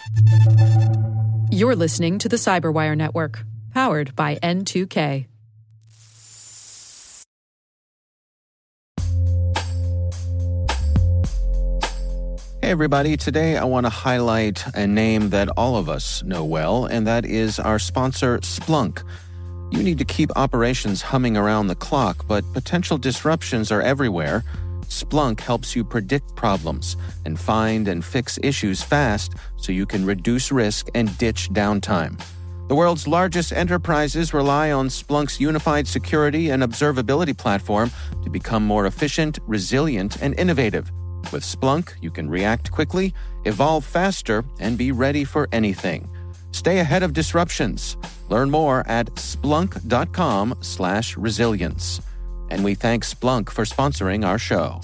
You're listening to the Cyberwire Network, powered by N2K. Hey everybody, today I want to highlight a name that all of us know well, and that is our sponsor, Splunk. You need to keep operations humming around the clock, but potential disruptions are everywhere. Splunk helps you predict problems and find and fix issues fast so you can reduce risk and ditch downtime. The world's largest enterprises rely on Splunk's unified security and observability platform to become more efficient, resilient, and innovative. With Splunk, you can react quickly, evolve faster, and be ready for anything. Stay ahead of disruptions. Learn more at splunk.com/resilience. And we thank Splunk for sponsoring our show.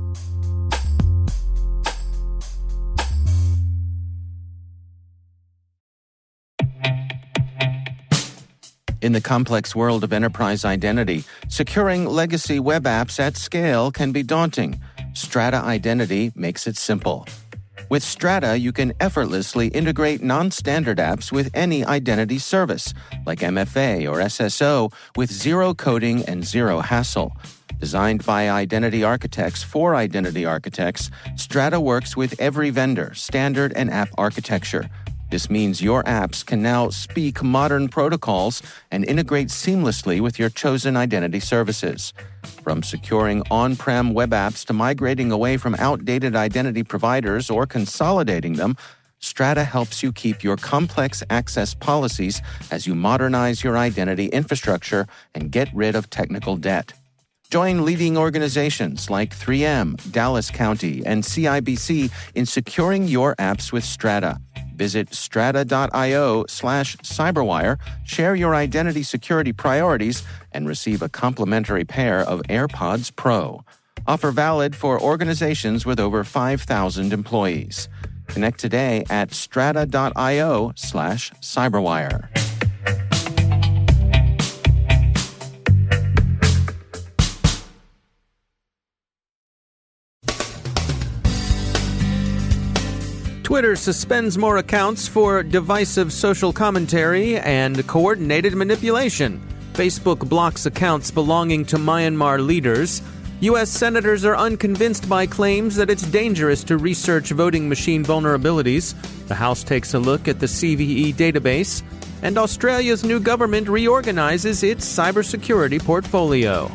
In the complex world of enterprise identity, securing legacy web apps at scale can be daunting. Strata Identity makes it simple. With Strata, you can effortlessly integrate non-standard apps with any identity service, like MFA or SSO, with zero coding and zero hassle. Designed by identity architects for identity architects, Strata works with every vendor, standard, and app architecture. This means your apps can now speak modern protocols and integrate seamlessly with your chosen identity services. From securing on-prem web apps to migrating away from outdated identity providers or consolidating them, Strata helps you keep your complex access policies as you modernize your identity infrastructure and get rid of technical debt. Join leading organizations like 3M, Dallas County, and CIBC in securing your apps with Strata. Visit strata.io/cyberwire, share your identity security priorities, and receive a complimentary pair of AirPods Pro. Offer valid for organizations with over 5,000 employees. Connect today at strata.io/cyberwire. Twitter suspends more accounts for divisive social commentary and coordinated manipulation. Facebook blocks accounts belonging to Myanmar leaders. U.S. senators are unconvinced by claims that it's dangerous to research voting machine vulnerabilities. The House takes a look at the CVE database. And Australia's new government reorganizes its cybersecurity portfolio.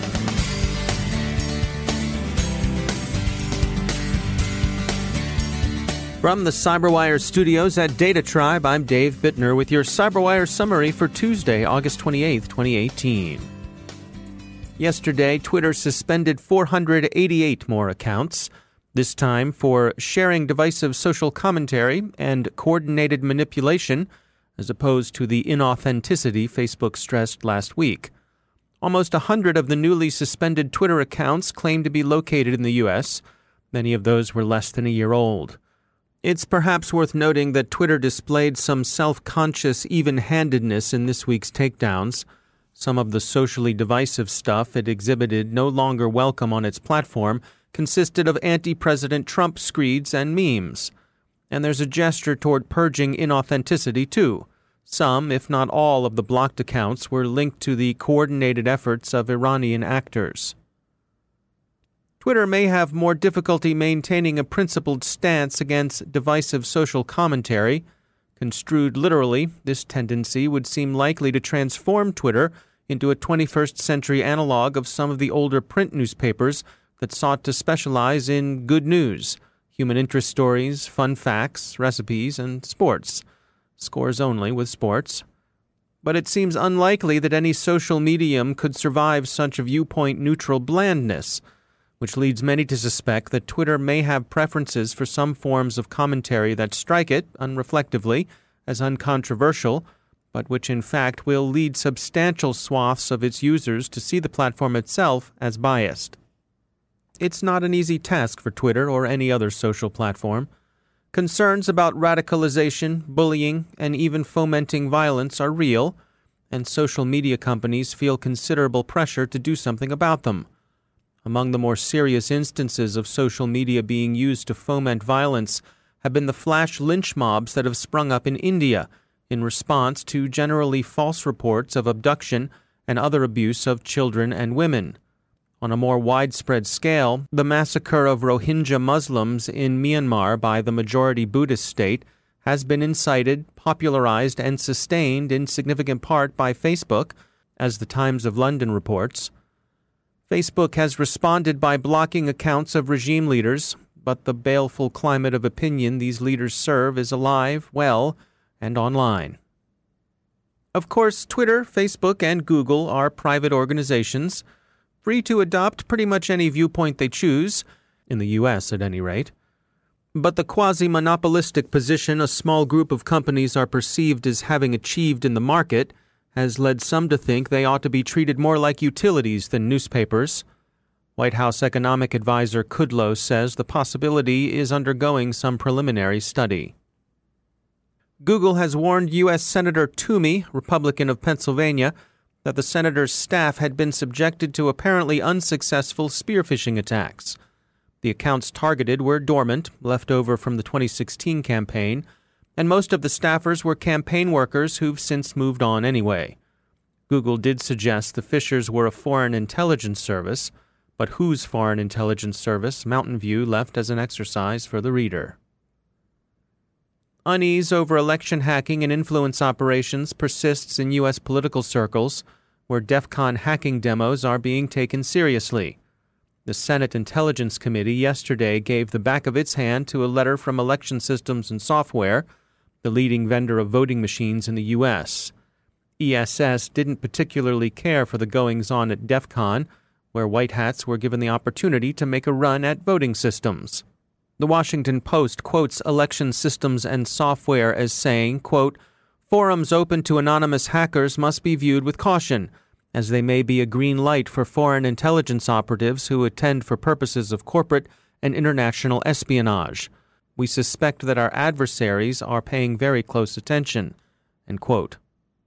From the Cyberwire studios at Data Tribe, I'm Dave Bittner with your Cyberwire summary for Tuesday, August 28, 2018. Yesterday, Twitter suspended 488 more accounts, this time for sharing divisive social commentary and coordinated manipulation, as opposed to the inauthenticity Facebook stressed last week. Almost 100 of the newly suspended Twitter accounts claim to be located in the U.S. Many of those were less than a year old. It's perhaps worth noting that Twitter displayed some self-conscious even-handedness in this week's takedowns. Some of the socially divisive stuff it exhibited no longer welcome on its platform consisted of anti-President Trump screeds and memes. And there's a gesture toward purging inauthenticity, too. Some, if not all, of the blocked accounts were linked to the coordinated efforts of Iranian actors. Twitter may have more difficulty maintaining a principled stance against divisive social commentary. Construed literally, this tendency would seem likely to transform Twitter into a 21st century analog of some of the older print newspapers that sought to specialize in good news, human interest stories, fun facts, recipes, and sports. Scores only with sports. But it seems unlikely that any social medium could survive such a viewpoint-neutral blandness, which leads many to suspect that Twitter may have preferences for some forms of commentary that strike it, unreflectively, as uncontroversial, but which in fact will lead substantial swaths of its users to see the platform itself as biased. It's not an easy task for Twitter or any other social platform. Concerns about radicalization, bullying, and even fomenting violence are real, and social media companies feel considerable pressure to do something about them. Among the more serious instances of social media being used to foment violence have been the flash lynch mobs that have sprung up in India in response to generally false reports of abduction and other abuse of children and women. On a more widespread scale, the massacre of Rohingya Muslims in Myanmar by the majority Buddhist state has been incited, popularized, and sustained in significant part by Facebook, as the Times of London reports. Facebook has responded by blocking accounts of regime leaders, but the baleful climate of opinion these leaders serve is alive, well, and online. Of course, Twitter, Facebook, and Google are private organizations, free to adopt pretty much any viewpoint they choose, in the U.S. at any rate. But the quasi-monopolistic position a small group of companies are perceived as having achieved in the market has led some to think they ought to be treated more like utilities than newspapers. White House economic advisor Kudlow says the possibility is undergoing some preliminary study. Google has warned U.S. Senator Toomey, Republican of Pennsylvania, that the senator's staff had been subjected to apparently unsuccessful spear phishing attacks. The accounts targeted were dormant, left over from the 2016 campaign, and most of the staffers were campaign workers who've since moved on anyway. Google did suggest the phishers were a foreign intelligence service, but whose foreign intelligence service Mountain View left as an exercise for the reader. Unease over election hacking and influence operations persists in U.S. political circles, where DEF CON hacking demos are being taken seriously. The Senate Intelligence Committee yesterday gave the back of its hand to a letter from Election Systems and Software, the leading vendor of voting machines in the U.S. ESS didn't particularly care for the goings-on at DEF CON, where white hats were given the opportunity to make a run at voting systems. The Washington Post quotes Election Systems and Software as saying, quote, "Forums open to anonymous hackers must be viewed with caution, as they may be a green light for foreign intelligence operatives who attend for purposes of corporate and international espionage. We suspect that our adversaries are paying very close attention." End quote.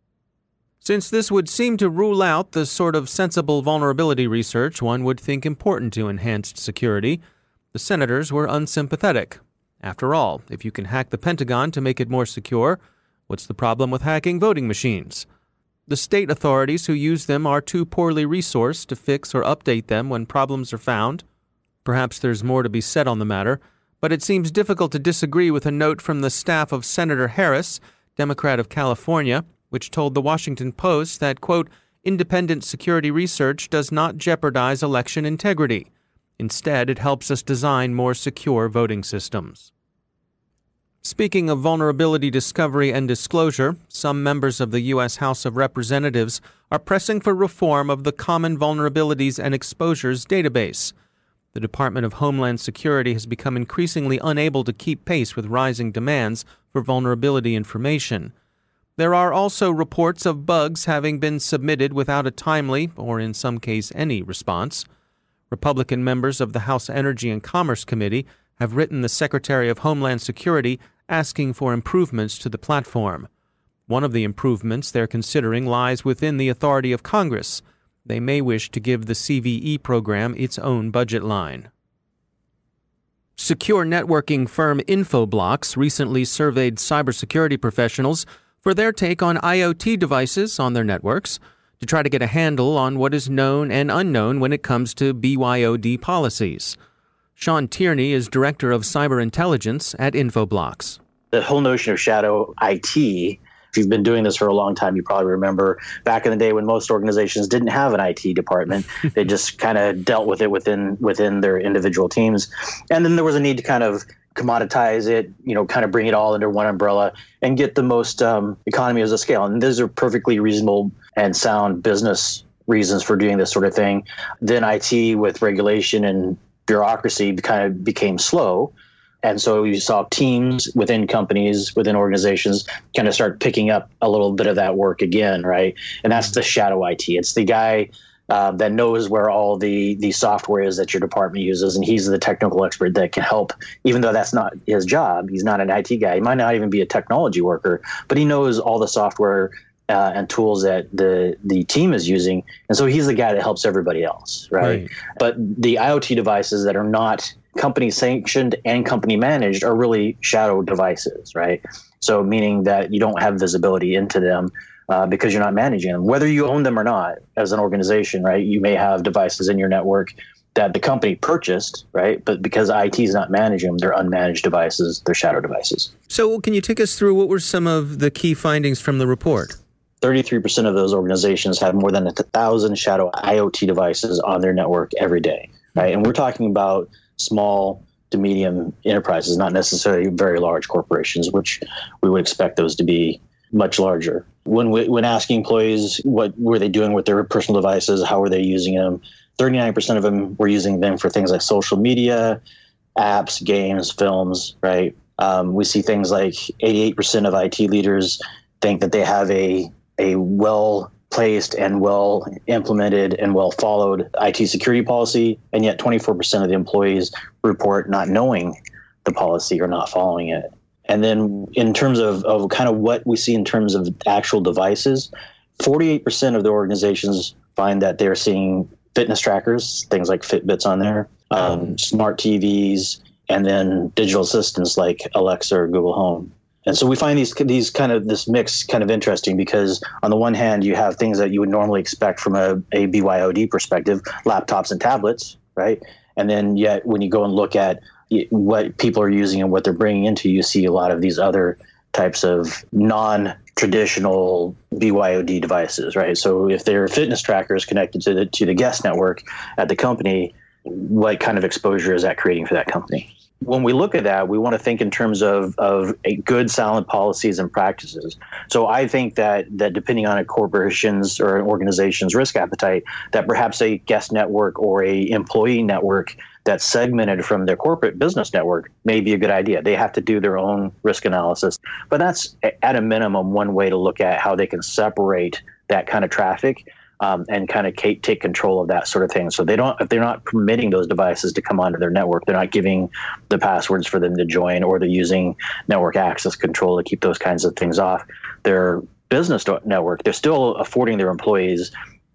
Since this would seem to rule out the sort of sensible vulnerability research one would think important to enhanced security, the senators were unsympathetic. After all, if you can hack the Pentagon to make it more secure, what's the problem with hacking voting machines? The state authorities who use them are too poorly resourced to fix or update them when problems are found. Perhaps there's more to be said on the matter, but it seems difficult to disagree with a note from the staff of Senator Harris, Democrat of California, which told the Washington Post that, quote, "independent security research does not jeopardize election integrity. Instead, it helps us design more secure voting systems." Speaking of vulnerability discovery and disclosure, some members of the U.S. House of Representatives are pressing for reform of the Common Vulnerabilities and Exposures database. The Department of Homeland Security has become increasingly unable to keep pace with rising demands for vulnerability information. There are also reports of bugs having been submitted without a timely, or in some case any, response. Republican members of the House Energy and Commerce Committee have written the Secretary of Homeland Security asking for improvements to the platform. One of the improvements they're considering lies within the authority of Congress. They may wish to give the CVE program its own budget line. Secure networking firm Infoblox recently surveyed cybersecurity professionals for their take on IoT devices on their networks to try to get a handle on what is known and unknown when it comes to BYOD policies. Sean Tierney is Director of Cyber Intelligence at Infoblox. The whole notion of shadow IT, if you've been doing this for a long time, you probably remember back in the day when most organizations didn't have an IT department. They just kind of dealt with it within their individual teams. And then there was a need to kind of commoditize it, kind of bring it all under one umbrella and get the most economies of scale. And those are perfectly reasonable and sound business reasons for doing this sort of thing. Then IT with regulation and bureaucracy kind of became slow. And so you saw teams within companies, within organizations kind of start picking up a little bit of that work again, right? And that's the shadow IT. It's the guy that knows where all the software is that your department uses, and he's the technical expert that can help, even though that's not his job. He's not an IT guy. He might not even be a technology worker, but he knows all the software and tools that the team is using. And so he's the guy that helps everybody else, right? But the IoT devices that are not company sanctioned and company managed are really shadow devices, right? So meaning that you don't have visibility into them because you're not managing them, whether you own them or not as an organization, right? You may have devices in your network that the company purchased, right? But because IT is not managing them, they're unmanaged devices, they're shadow devices. So can you take us through what were some of the key findings from the report? 33% of those organizations have more than 1,000 shadow IoT devices on their network every day, right? And we're talking about small to medium enterprises, not necessarily very large corporations, which we would expect those to be much larger. When asking employees what were they doing with their personal devices, how were they using them, 39% of them were using them for things like social media, apps, games, films, right? We see things like 88% of IT leaders think that they have a well-placed and well-implemented and well-followed IT security policy, and yet 24% of the employees report not knowing the policy or not following it. And then in terms of kind of what we see in terms of actual devices, 48% of the organizations find that they're seeing fitness trackers, things like Fitbits on there, smart TVs, and then digital assistants like Alexa or Google Home. And so we find this mix kind of interesting because on the one hand, you have things that you would normally expect from a BYOD perspective, laptops and tablets, right? And then yet when you go and look at what people are using and what they're bringing into, you see a lot of these other types of non-traditional BYOD devices, right? So if they're fitness trackers connected to the guest network at the company, what kind of exposure is that creating for that company? When we look at that, we want to think in terms of a good, sound policies and practices. So I think that depending on a corporation's or an organization's risk appetite, that perhaps a guest network or a employee network that's segmented from their corporate business network may be a good idea. They have to do their own risk analysis. But that's at a minimum one way to look at how they can separate that kind of traffic and kind of take control of that sort of thing. So if they're not permitting those devices to come onto their network, they're not giving the passwords for them to join, or they're using network access control to keep those kinds of things off their business network, they're still affording their employees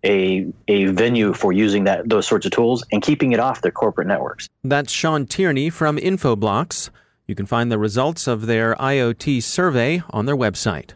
a venue for using those sorts of tools and keeping it off their corporate networks. That's Sean Tierney from Infoblox. You can find the results of their IoT survey on their website.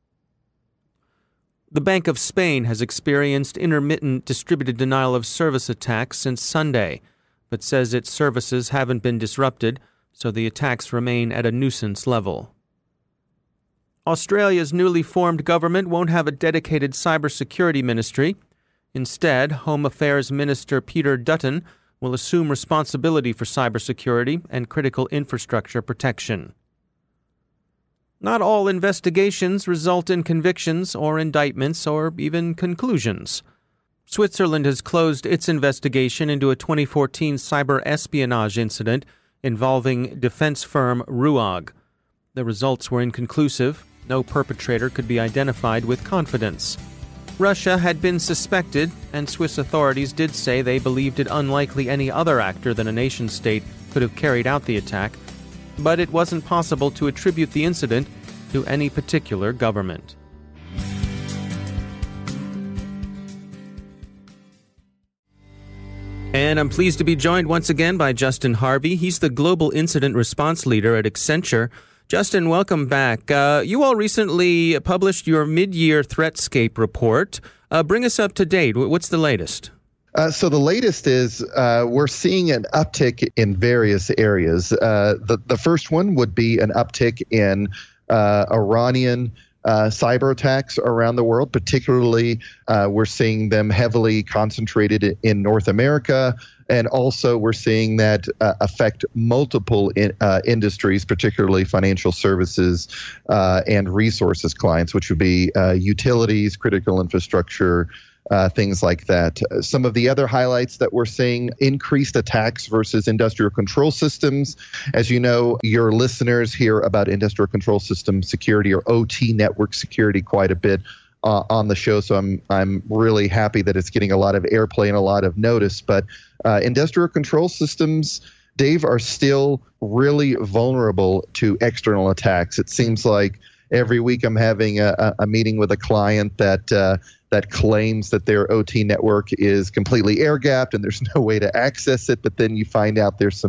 The Bank of Spain has experienced intermittent distributed denial of service attacks since Sunday, but says its services haven't been disrupted, so the attacks remain at a nuisance level. Australia's newly formed government won't have a dedicated cybersecurity ministry. Instead, Home Affairs Minister Peter Dutton will assume responsibility for cybersecurity and critical infrastructure protection. Not all investigations result in convictions or indictments or even conclusions. Switzerland has closed its investigation into a 2014 cyber espionage incident involving defense firm RUAG. The results were inconclusive. No perpetrator could be identified with confidence. Russia had been suspected, and Swiss authorities did say they believed it unlikely any other actor than a nation-state could have carried out the attack, but it wasn't possible to attribute the incident to any particular government. And I'm pleased to be joined once again by Justin Harvey. He's the Global Incident Response Leader at Accenture. Justin, welcome back. You all recently published your mid-year ThreatScape report. Bring us up to date. What's the latest? So the latest is we're seeing an uptick in various areas. The first one would be an uptick in Iranian cyber attacks around the world. Particularly, we're seeing them heavily concentrated in North America. And also we're seeing that affect multiple industries, particularly financial services and resources clients, which would be utilities, critical infrastructure, things like that. Some of the other highlights that we're seeing: increased attacks versus industrial control systems. As you know, your listeners hear about industrial control system security, or OT network security, quite a bit on the show. So I'm really happy that it's getting a lot of airplay and a lot of notice. But industrial control systems, Dave, are still really vulnerable to external attacks. It seems like every week I'm having a meeting with a client that claims that their OT network is completely air-gapped and there's no way to access it, but then you find out there's some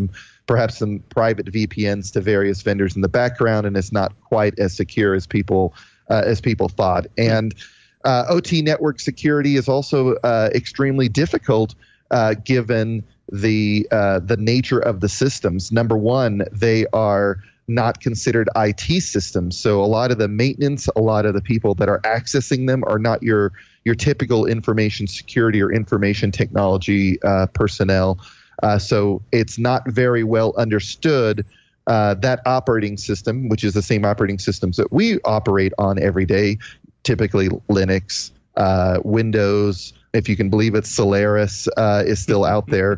perhaps some private VPNs to various vendors in the background, and it's not quite as secure as people thought. And OT network security is also extremely difficult given the nature of the systems. Number one, they are not considered IT systems. So a lot of the maintenance, a lot of the people that are accessing them are not your typical information security or information technology personnel. So it's not very well understood that operating system, which is the same operating systems that we operate on every day, typically Linux, Windows, if you can believe it, Solaris is still out there.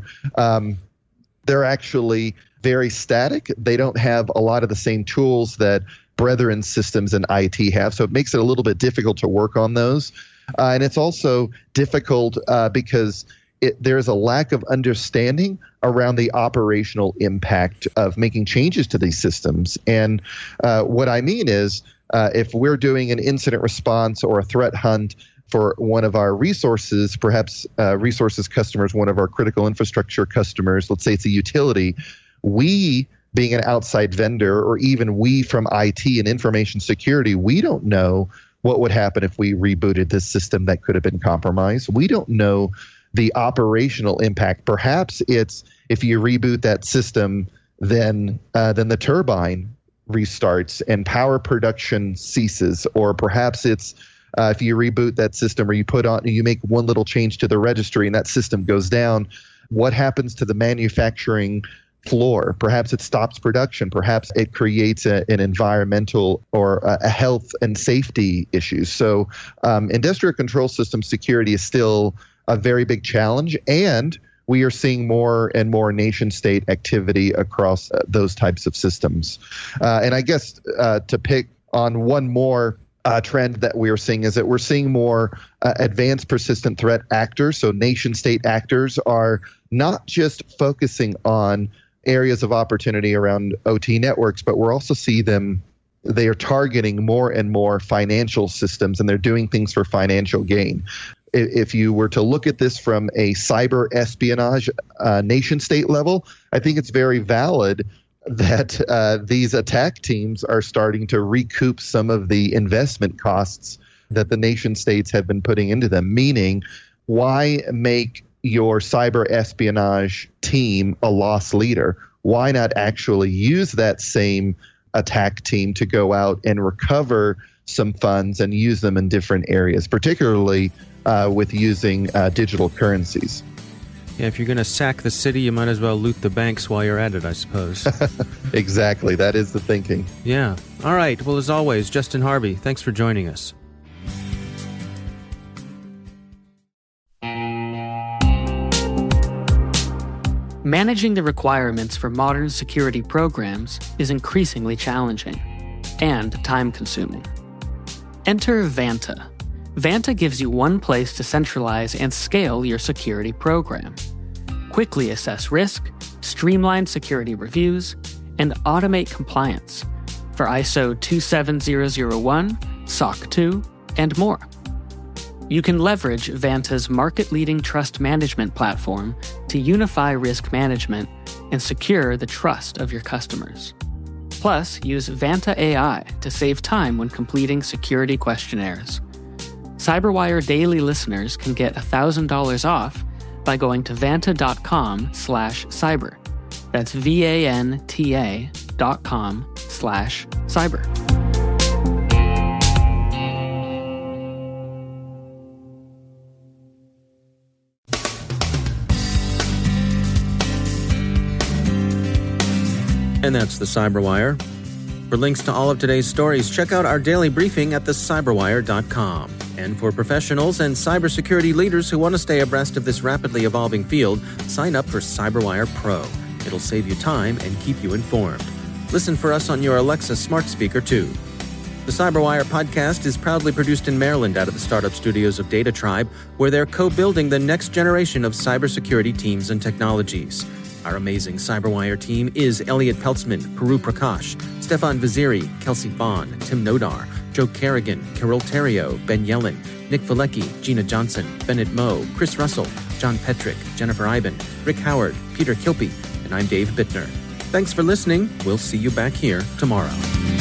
They're actually very static. They don't have a lot of the same tools that brethren systems in IT have, so it makes it a little bit difficult to work on those. And it's also difficult because there's a lack of understanding around the operational impact of making changes to these systems. And what I mean is, if we're doing an incident response or a threat hunt for one of our resources, perhaps resources customers, one of our critical infrastructure customers, let's say it's a utility, we, being an outside vendor, or even we from IT and information security, we don't know what would happen if we rebooted this system that could have been compromised. We don't know the operational impact. Perhaps it's if you reboot that system, then the turbine restarts and power production ceases, or perhaps it's if you reboot that system or you make one little change to the registry and that system goes down. What happens to the manufacturing floor? Perhaps it stops production. Perhaps it creates an environmental or a health and safety issue. So industrial control system security is still a very big challenge, and we are seeing more and more nation-state activity across those types of systems. And I guess to pick on one more trend that we are seeing is that we're seeing more advanced persistent threat actors. So nation-state actors are not just focusing on areas of opportunity around OT networks, but we're also see them, they are targeting more and more financial systems, and they're doing things for financial gain. If you were to look at this from a cyber espionage nation-state level, I think it's very valid that these attack teams are starting to recoup some of the investment costs that the nation-states have been putting into them, meaning why make your cyber espionage team a loss leader? Why not actually use that same attack team to go out and recover some funds and use them in different areas, particularly with using digital currencies? Yeah, if you're going to sack the city, you might as well loot the banks while you're at it, I suppose. Exactly. That is the thinking. Yeah. All right. Well, as always, Justin Harvey, thanks for joining us. Managing the requirements for modern security programs is increasingly challenging and time-consuming. Enter Vanta. Vanta gives you one place to centralize and scale your security program. Quickly assess risk, streamline security reviews, and automate compliance for ISO 27001, SOC 2, and more. You can leverage Vanta's market-leading trust management platform to unify risk management and secure the trust of your customers. Plus, use Vanta AI to save time when completing security questionnaires. CyberWire Daily listeners can get $1,000 off by going to vanta.com/cyber. That's VANTA.com/cyber. And that's the CyberWire. For links to all of today's stories, check out our daily briefing at thecyberwire.com. And for professionals and cybersecurity leaders who want to stay abreast of this rapidly evolving field, sign up for CyberWire Pro. It'll save you time and keep you informed. Listen for us on your Alexa smart speaker, too. The CyberWire podcast is proudly produced in Maryland out of the startup studios of Data Tribe, where they're co-building the next generation of cybersecurity teams and technologies. Our amazing CyberWire team is Elliot Peltzman, Puru Prakash, Stefan Vaziri, Kelsey Bond, Tim Nodar, Joe Kerrigan, Carol Terrio, Ben Yellen, Nick Valecki, Gina Johnson, Bennett Moe, Chris Russell, John Petrick, Jennifer Iben, Rick Howard, Peter Kilpie, and I'm Dave Bittner. Thanks for listening. We'll see you back here tomorrow.